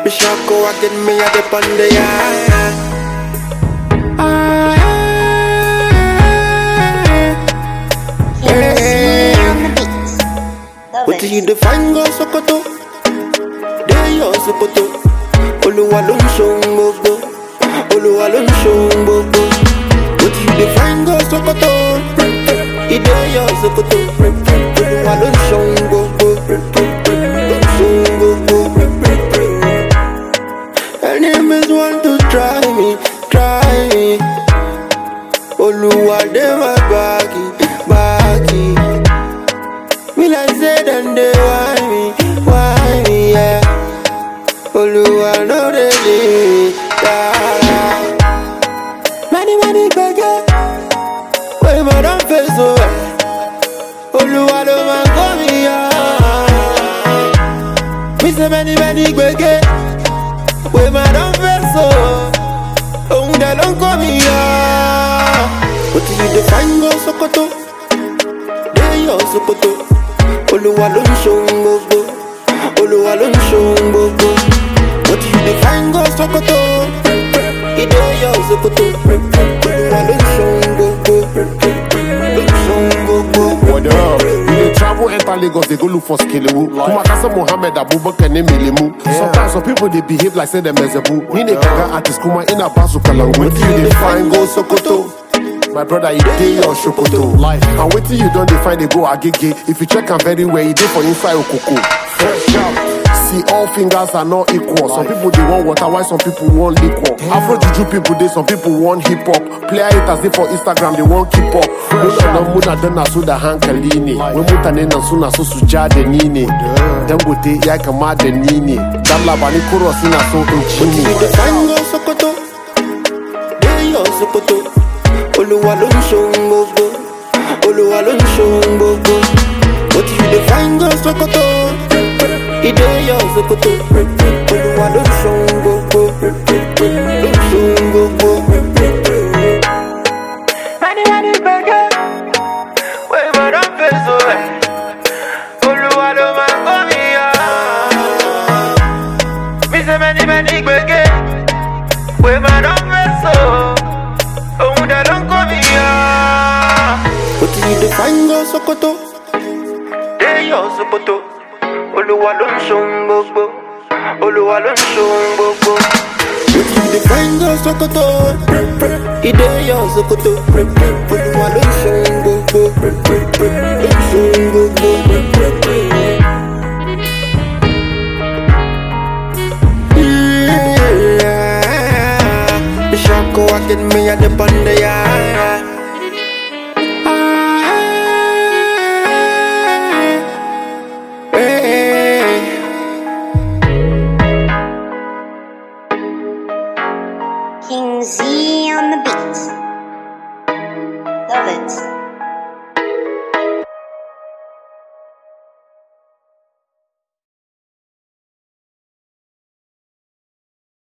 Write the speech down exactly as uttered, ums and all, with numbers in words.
Me shako again, me a dip on the yard. What do you define go Sokoto? They yo Sokoto. Oluwa ló ń ṣohun gbogbo. Oluwa ló ń ṣohun gbogbo. What do you define go Sokoto? Ide yo Sokoto. Oluwa ló ń ṣohun gbogbo. Ṣohun gbogbo. Enemies want to try me, try me. Oluwa dey my baggy, baggy. Me like say them they want me, want me, yeah. Oluwa no dey leave me, yeah. Many, many gbege, wey my don face so well. Oluwa no man call me, yeah. Me say many, many gbege, wey my don face so. Oh, they don't call me, yeah. What do you define go Sokoto? They yo Sokoto. Oluwa ló ń ṣohun gbogbo. Oluwa ló ń ṣohun gbogbo. What do you define go Sokoto? Ide yo Sokoto. Oluwa ló ń ṣohun gbogbo. Ló ń ṣohun gbogbo. What up? We dey travel enter Lagos, they go look for Skelewu. Kumakasa Mohammed Abubakar ne Milimu. Sometimes some people they behave like say them Ezebu. Me ne gaga artist Kuma in a basu kalangu. What do you define go Sokoto? My brother, you dey your Shokoto life. And waiting you don't define they go agege. If you check am very well, you dey for inside Okoko. Fresh out. See, all fingers are not equal. Some people they want water, while some people want liquor. Afro juju people they, some people want hip hop. Player haters they for Instagram, they want keep up. Muna no muna dana su da hankali ne. We mutane nan suna so su ja da ni ne. Dangote ya kama da ni ne. Dan labari kuro suna so in ci ne. Define go Sokoto. Dey yo Sokoto. Oluwa ló ń ṣohun gbogbo. Oluwa ló ń ṣohun gbogbo. What do you define go Sokoto? Ide yo Sokoto. Oluwa ló ń ṣohun gbogbo. Ló ń ṣohun gbogbo. Many, many gbege, wey my don face so well. Oluwa ló máa kọ́ mi yọ. Me say many, many gbege, wey my don face so. Oh, they don't call me, yeah. What do you define go Sokoto? They yo Sokoto. Oluwa ló ń ṣohun gbogbo. Oluwa ló ń ṣohun gbogbo. What do you define go Sokoto? Ide yo Sokoto. Oluwa ló ń ṣohun gbogbo. Ló ń ṣohun gbogbo. Me shako again, me a dip on the yard. King Z on the beat. Love it.